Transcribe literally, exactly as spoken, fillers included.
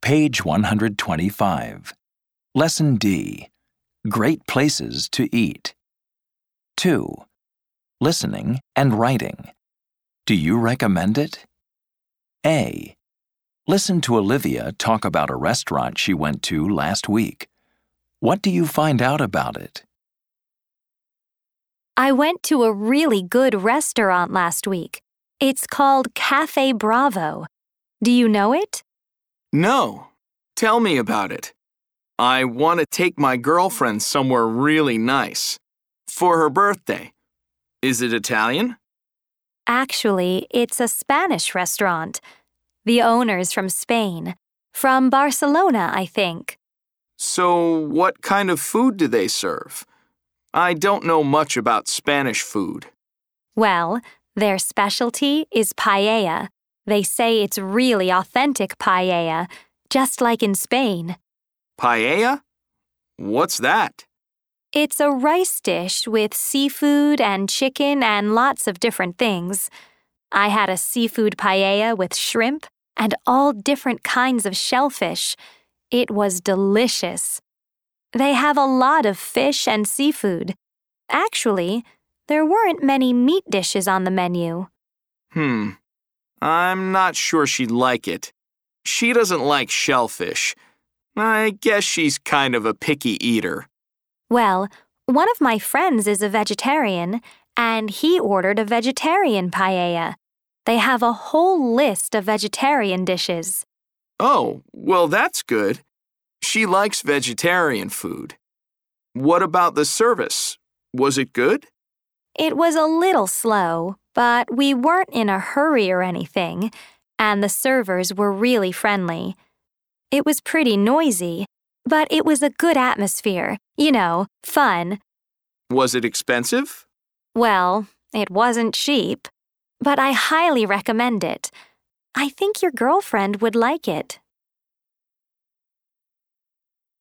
Page one hundred twenty-five. Lesson D. Great places to eat. two. Listening and writing. Do you recommend it? A. Listen to Olivia talk about a restaurant she went to last week. What do you find out about it? I went to a really good restaurant last week. It's called Cafe Bravo. Do you know it? No. Tell me about it. I want to take my girlfriend somewhere really nice. For her birthday. Is it Italian? Actually, it's a Spanish restaurant. The owner's from Spain. From Barcelona, I think. So, what kind of food do they serve? I don't know much about Spanish food. Well, their specialty is paella. They say it's really authentic paella, just like in Spain. Paella? What's that? It's a rice dish with seafood and chicken and lots of different things. I had a seafood paella with shrimp and all different kinds of shellfish. It was delicious. They have a lot of fish and seafood. Actually, there weren't many meat dishes on the menu. Hmm. I'm not sure she'd like it. She doesn't like shellfish. I guess she's kind of a picky eater. Well, one of my friends is a vegetarian, and he ordered a vegetarian paella. They have a whole list of vegetarian dishes. Oh, well, that's good. She likes vegetarian food. What about the service? Was it good? It was a little slow, but we weren't in a hurry or anything, and the servers were really friendly. It was pretty noisy, but it was a good atmosphere, you know, fun. Was it expensive? Well, it wasn't cheap, but I highly recommend it. I think your girlfriend would like it.